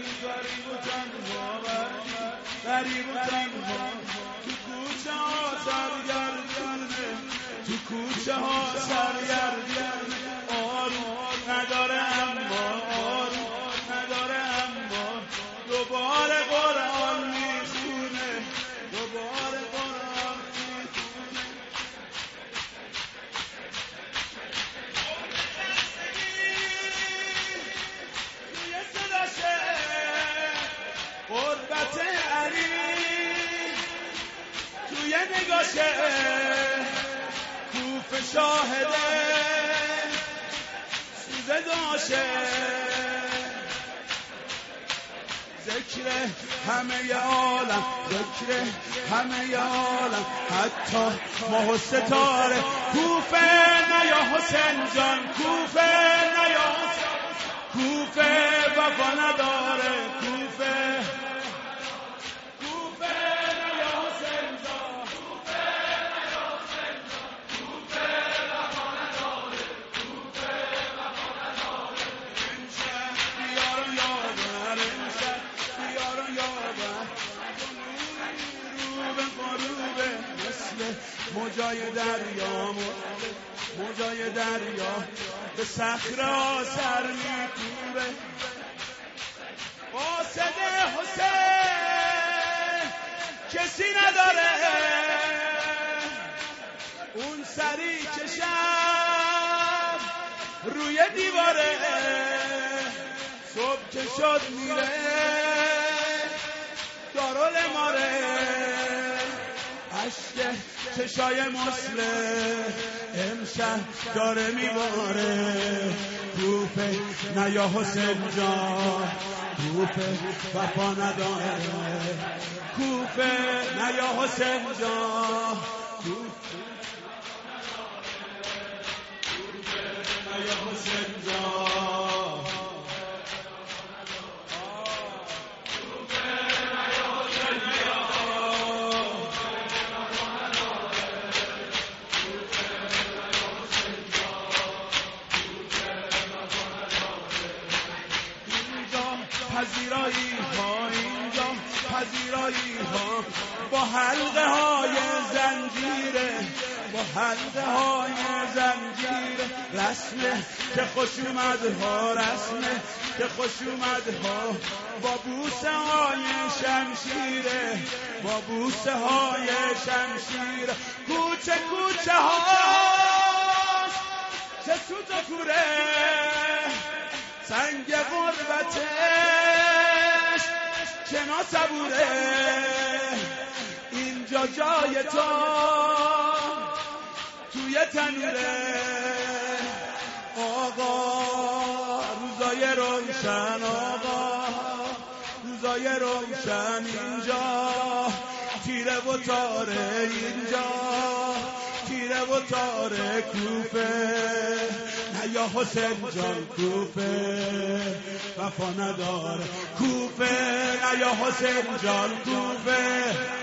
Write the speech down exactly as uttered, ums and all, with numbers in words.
غریب و تنها غریب و تنها تو کوچه ها سرگردونه تو کوچه ها سرگردونه آروم نداره اما آروم نداره اما دوباره قرآن میخونه دوباره قرآن میخونه توی صداشه غربت علی توی نگاشه کوفه شاهده سوزه داشه ذکر همه عالم ذکر همه عالم حتی ماه و ستاره کوفه نیا حسین جان کوفه نیا کوفه وفا نداره کوفه کوفه نیا حسین جان کوفه نیا حسین جان کوفه وفا نداره کوفه وفا نداره امشب بیارو یادم امشب بیارو یادم روبه غروبه مثل موجای دریا موجای دریا به صخره سر میکوبه قاصد حسین کسی نداره اون سری که شب روی دیواره صبح که شد میره دارالاماره عشق چشای مسلم امشب داره میباره کوفه نیا حسین جان کوفه وفا نداره کوفه نیا حسین جان کوفه نیا حسین جان پذیرایی ها اینجا پذیرایی ها با حلقه های زنجیره با حلقه های زنجیره رسمه که خوش اومد ها رسمه که خوش اومد ها با بوسه های شمشیره با بوسه های شمشیره کوچه کوچه هاش چه سوت و کوره سنگ غربتش چنا صبوره اینجا جای تو توی تنوره آقا روزای روشن آقا روزای روشن اینجا تیره و تاره اینجا تیره و تاره کوفه نیا حسین جان کوفه وفا نداره کوفه نیا حسین جان کوفه